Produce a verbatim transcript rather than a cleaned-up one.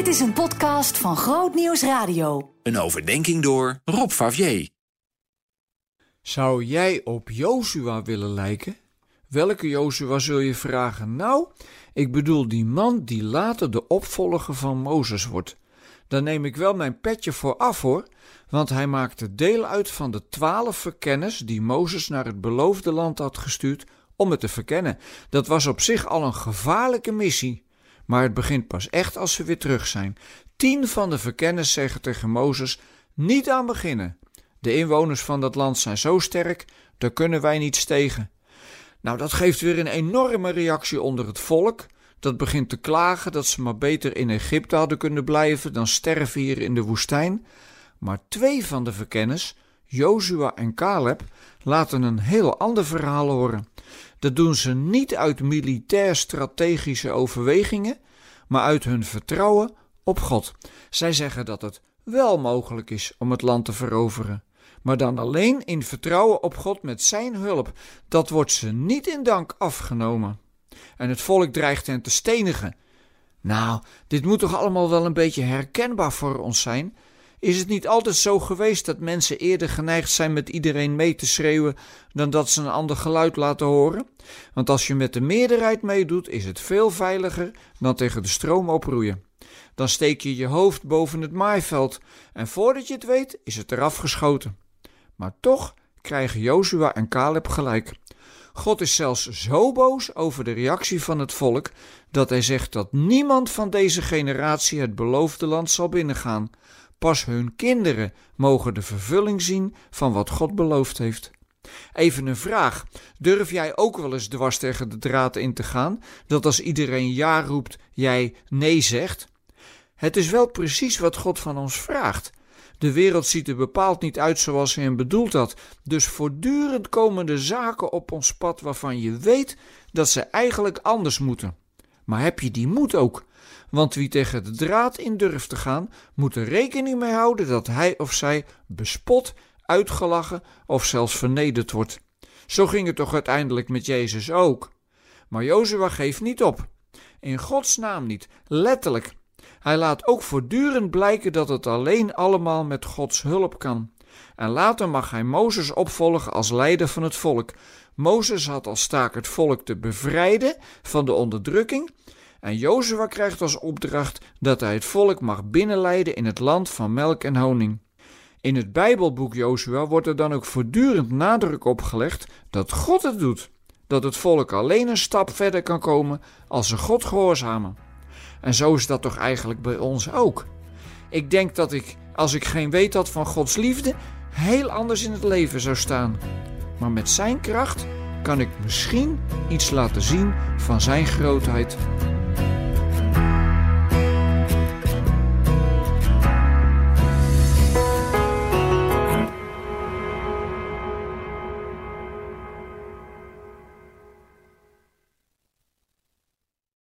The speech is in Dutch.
Dit is een podcast van Groot Nieuws Radio. Een overdenking door Rob Favier. Zou jij op Jozua willen lijken? Welke Jozua zul je vragen? Nou, ik bedoel die man die later de opvolger van Mozes wordt. Daar neem ik wel mijn petje voor af hoor, want hij maakte deel uit van de twaalf verkenners die Mozes naar het beloofde land had gestuurd om het te verkennen. Dat was op zich al een gevaarlijke missie, maar het begint pas echt als ze weer terug zijn. Tien van de verkenners zeggen tegen Mozes, niet aan beginnen. De inwoners van dat land zijn zo sterk, daar kunnen wij niets tegen. Nou, dat geeft weer een enorme reactie onder het volk. Dat begint te klagen dat ze maar beter in Egypte hadden kunnen blijven dan sterven hier in de woestijn. Maar twee van de verkenners, Jozua en Caleb, laten een heel ander verhaal horen. Dat doen ze niet uit militair-strategische overwegingen, maar uit hun vertrouwen op God. Zij zeggen dat het wel mogelijk is om het land te veroveren, maar dan alleen in vertrouwen op God met zijn hulp. Dat wordt ze niet in dank afgenomen. En het volk dreigt hen te stenigen. Nou, dit moet toch allemaal wel een beetje herkenbaar voor ons zijn? Is het niet altijd zo geweest dat mensen eerder geneigd zijn met iedereen mee te schreeuwen dan dat ze een ander geluid laten horen? Want als je met de meerderheid meedoet, is het veel veiliger dan tegen de stroom oproeien. Dan steek je je hoofd boven het maaiveld en voordat je het weet is het eraf geschoten. Maar toch krijgen Jozua en Caleb gelijk. God is zelfs zo boos over de reactie van het volk dat hij zegt dat niemand van deze generatie het beloofde land zal binnengaan. Pas hun kinderen mogen de vervulling zien van wat God beloofd heeft. Even een vraag. Durf jij ook wel eens dwars tegen de draad in te gaan, dat als iedereen ja roept, jij nee zegt? Het is wel precies wat God van ons vraagt. De wereld ziet er bepaald niet uit zoals hij hem bedoeld had. Dus voortdurend komen er zaken op ons pad waarvan je weet dat ze eigenlijk anders moeten. Maar heb je die moed ook? Want wie tegen de draad in durft te gaan, moet er rekening mee houden dat hij of zij bespot, uitgelachen of zelfs vernederd wordt. Zo ging het toch uiteindelijk met Jezus ook. Maar Jozua geeft niet op. In Gods naam niet, letterlijk. Hij laat ook voortdurend blijken dat het alleen allemaal met Gods hulp kan. En later mag hij Mozes opvolgen als leider van het volk. Mozes had als taak het volk te bevrijden van de onderdrukking. En Jozua krijgt als opdracht dat hij het volk mag binnenleiden in het land van melk en honing. In het Bijbelboek Jozua wordt er dan ook voortdurend nadruk op gelegd dat God het doet. Dat het volk alleen een stap verder kan komen als ze God gehoorzamen. En zo is dat toch eigenlijk bij ons ook. Ik denk dat ik, als ik geen weet had van Gods liefde, heel anders in het leven zou staan. Maar met zijn kracht kan ik misschien iets laten zien van zijn grootheid.